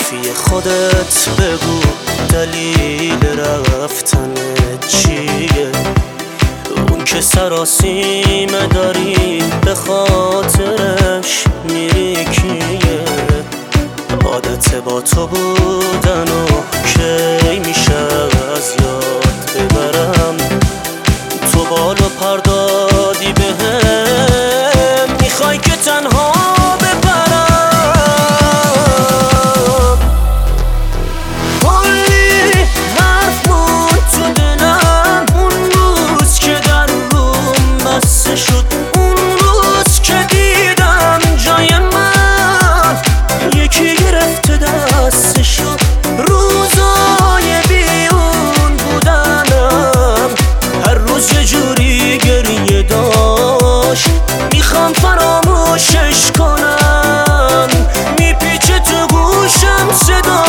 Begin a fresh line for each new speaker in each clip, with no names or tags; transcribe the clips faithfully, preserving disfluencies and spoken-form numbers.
توی خودت بگو دلیل رفتن چیه؟ اون که سراسیمه داری به خاطرش میری کیه؟ عادت با تو بودن و کی میشه از یاد ببرم؟ تو بالو پردادی بهم میخوای که تنها میخوام فراموشش کنم، میپیچه تو گوشم صدا.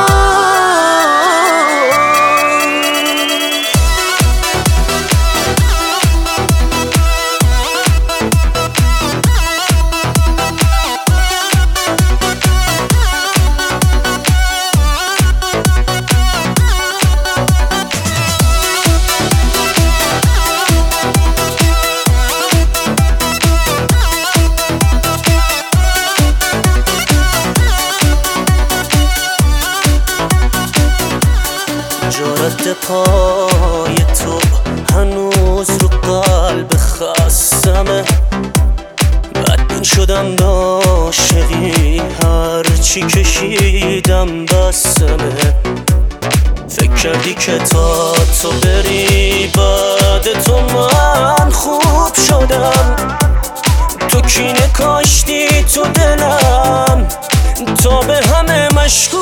جارد پای تو هنوز رو قلب خستمه، بدبین شدم عاشقی هرچی کشیدم بسمه. فکر کردی که تا تو بری بعد تو من خوب شدم، تو کینه کاشتی تو دلم تا به همه مشکوک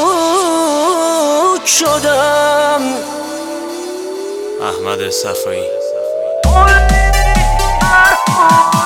شدم.
احمد صفایی.